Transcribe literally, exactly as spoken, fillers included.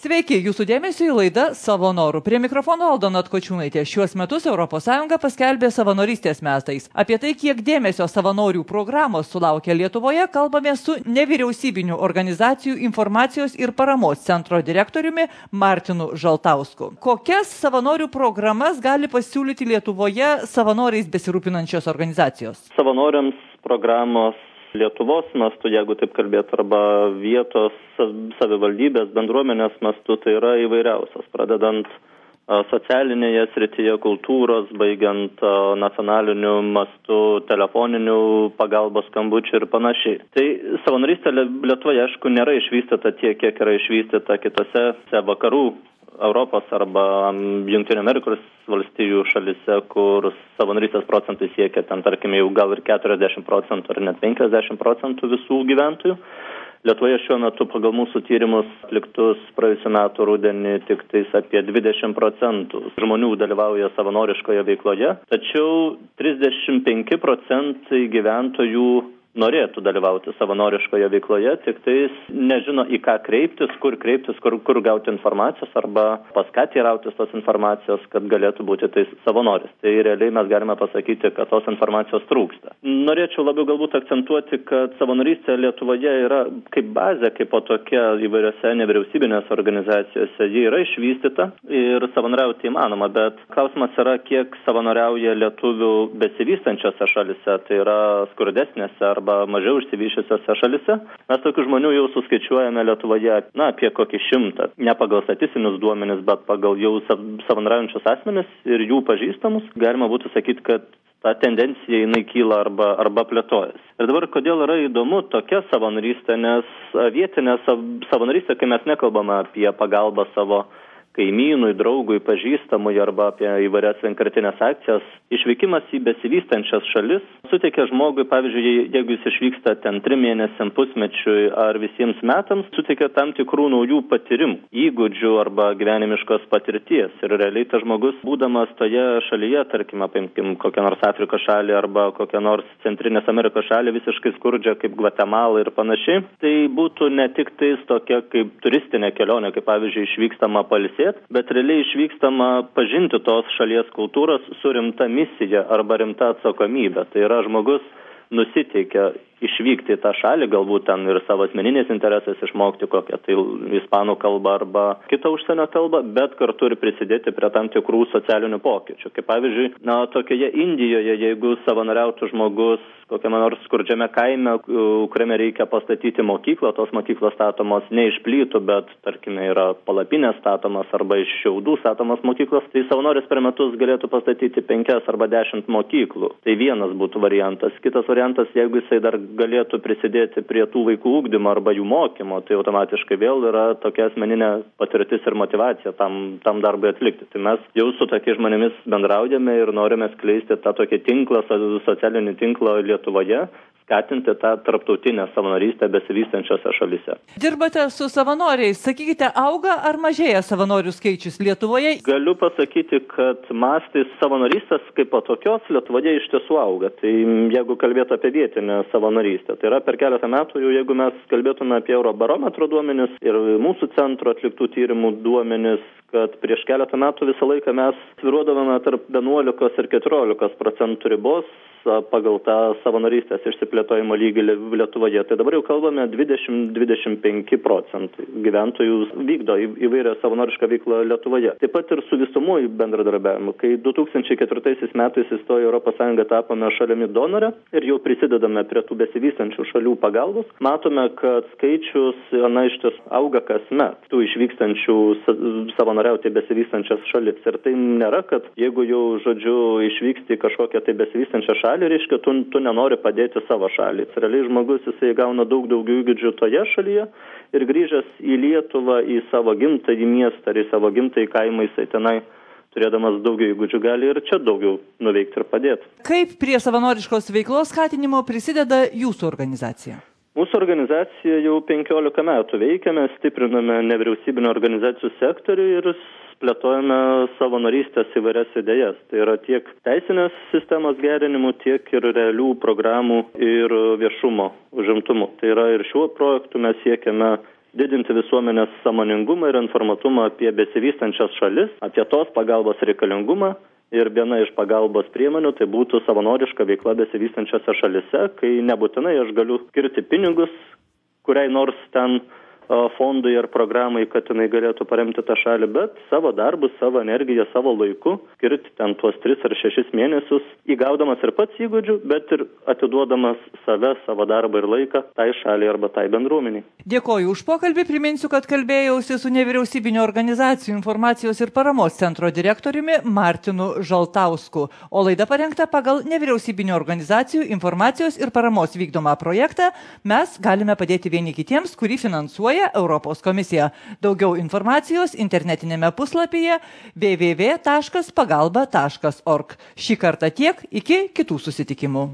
Sveiki, jūsų dėmesio į laidą Savo norų. Prie mikrofono Aldona Atkočiūnaitė. Šiuos metus Europos Sąjunga paskelbė savanorystės metais. Apie tai, kiek dėmesio savanorių programos sulaukia Lietuvoje, kalbame su nevyriausybinių organizacijų informacijos ir paramos centro direktoriumi Martinu Žaltausku. Kokias savanorių programas gali pasiūlyti Lietuvoje savanoriais besirūpinančios organizacijos? Savanoriams programos Lietuvos mastu, jeigu taip kalbėt, arba vietos savivaldybės bendruomenės mastu, tai yra įvairiausios, pradedant socialinėje srityje kultūros, baigiant nacionaliniu mastu telefoninių pagalbos skambučių ir panašiai. Tai savanorystė Lietuvoje, aišku, nėra išvystyta tiek, kiek yra išvystyta kitose vakarų Europos arba Jungtinių Amerikos valstijų šalise, kur savanorystės procentai siekia ten, tarkime, jau gal ir keturiasdešimt procentų ar net penkiasdešimt procentų visų gyventojų. Lietuvoje šiuo metu pagal mūsų tyrimus atliktus praėjusiu metu rudenį tik tais apie dvidešimt procentų žmonių dalyvauja savanoriškoje veikloje, tačiau trisdešimt penki procentai gyventojų norėtų dalyvauti savanoriškoje veikloje, tik tais nežino į ką kreiptis, kur kreiptis, kur, kur gauti informacijos arba pas ką teirautis tos informacijos, kad galėtų būti tais savanoris. Tai realiai mes galime pasakyti, kad tos informacijos trūksta. Norėčiau labiau galbūt akcentuoti, kad savanorystė Lietuvoje yra kaip bazė, kaip po tokia įvairiose nevyriausybinės organizacijose. Ji yra išvystyta ir savanoriauti įmanoma, bet klausimas yra, kiek savanoriauja lietuvių besivystančiose šalise, tai yra skurdesnėse arba arba mažiau išsivyščiusiose šalise. Mes tokių žmonių jau suskaičiuojame Lietuvoje, na, apie kokį šimtą. Ne pagal statistinius duomenis, bet pagal jau savanoriaujančius asmenis ir jų pažįstamus. Galima būtų sakyti, kad ta tendencija jinai kyla arba, arba plėtojas. Ir dabar, kodėl yra įdomu tokia savanorystė, nes vietinė savanorystė, kai mes nekalbame apie pagalbą savo kaimynui, draugui, pažįstamui arba apie įvairias vienkartinės akcijas, išvykimas į besivystančias šalis suteikia žmogui, pavyzdžiui, jeigu jis išvyksta ten trim mėnesiam, pusmečiui ar visiems metams, suteikia tam tikrų naujų patyrimų, įgūdžių arba gyvenimiškos patirties. Ir realiai tas žmogus, būdamas toje šalyje, tarkime, paimkim kokią nors Afrikos šalį arba kokią nors Centrinės Amerikos šalį visiškai skurdžią kaip Gvatemala ir panašiai, tai būtų ne tik tais tokia kaip turistinė kelionė, kaip pavyzdžiui išvykstama pailsėti, bet realiai išvykstama pažinti tos šalies kultūros su rimta misija arba rimta atsakomybė. Tai yra žmogus nusiteikia išvykti į tą šalį, galbūt ten ir savo asmeniniais interesais išmokti kokią tai ispanų kalbą arba kitą užsienio kalbą, bet kartu ir prisidėti prie tam tikrų socialinių pokyčių. Kaip pavyzdžiui, na, tokioje Indijoje, jeigu savanoriautų žmogus kokiame nors skurdžiame kaime, kuriame reikia pastatyti mokyklą, tos mokyklos statomos ne iš plytų, bet, tarkime, yra palapinės statomas arba iš šiaudų statomas mokyklos, tai savanoris per metus galėtų pastatyti penkias arba dešimt mokyklų. Tai vienas būtų variantas. Kitas variantas, jeigu jisai dar galėtų prisidėti prie tų vaikų ugdymo arba jų mokymo, tai automatiškai vėl yra tokia asmeninė patirtis ir motyvacija tam, tam darbui atlikti. Tai mes jau su tokiais žmonėmis bendraujame ir norime skleisti tą tokį tinklą, socialinį tinklą Lietuvoje, skatinti tą tarptautinę savanorystę besivystančiose šalyse. Dirbate su savanoriais. Sakykite, auga ar mažėja savanorių skaičius Lietuvoje? Galiu pasakyti, kad mastais savanorystės kaip tokios Lietuvoje iš tiesų auga. Tai jeigu kalbėtų apie vietinę savanorystę, tai yra per keletą metų, jau jeigu mes kalbėtume apie Eurobarometro duomenis ir mūsų centro atliktų tyrimų duomenis, kad prieš keletą metų visą laiką mes svyruodavome tarp vienuolikos ir keturiolikos procentų ribos pagal tą savanorystės išsiplėtojimo lygį Lietuvoje. Tai dabar jau kalbame dvidešimt iki dvidešimt penki procentai gyventojų vykdo įvairią savanorišką veiklą Lietuvoje. Taip pat ir su visumoju bendradarbiavimu. Kai du tūkstančiai ketvirtaisiais metais įstojo Europos Sąjunga, tapome šalimi donore ir jau prisidedame prie tų besivystančių šalių pagalbos, matome, kad skaičius na iš tiesų auga kasmet tų išvykstančių savanoriauti besivystančias šalis. Ir tai nėra, kad jeigu jau, žodžiu, išvyksti į kažkokią tai besivystančią šalį, reiškia, tu, tu nenori padėti savo šalį. Realiai žmogus, jisai gauna daug daugiau įgūdžių toje šalyje ir grįžęs į Lietuvą, į savo gimtąjį miestą ar į savo gimtąjį kaimą, jisai tenai turėdamas daugiau įgūdžių gali ir čia daugiau nuveikti ir padėti. Kaip prie savanoriškos veiklos skatinimo prisideda jūsų organizacija? Mūsų organizacija jau penkiolika metų veikia, mes stipriname nevyriausybinio organizacijų sektorių ir plėtojame savanorystės įvairias idėjas. Tai yra tiek teisinės sistemos gerinimų, tiek ir realių programų ir viešumo užimtumų. Tai yra ir šiuo projektu mes siekiame didinti visuomenės sąmoningumą ir informatumą apie besivystančias šalis, apie tos pagalbos reikalingumą. Ir viena iš pagalbos priemonių tai būtų savanoriška veikla besivystančiose šalise, kai nebūtinai aš galiu skirti pinigus kuriai nors ten fondui ar programai, kad jinai galėtų paremti tą šalį, bet savo darbus, savo energiją, savo laiku skirti ten tuos tris ar šešis mėnesius, įgaudamas ir pats įgūdžių, bet ir atiduodamas save, savo darbą ir laiką tai šaliai arba tai bendruomeniai. Dėkoju už pokalbį, priminsiu, kad kalbėjausi su nevyriausybinio organizacijų informacijos ir paramos centro direktoriumi Martinu Žaltausku, o laida parengta pagal nevyriausybinio organizacijų informacijos ir paramos vykdomą projektą Mes galime padėti vieni kitiems, kurį finansuoja Europos komisija. Daugiau informacijos internetinėme puslapyje w w w taškas pagalba taškas org. Šį kartą tiek, iki kitų susitikimų.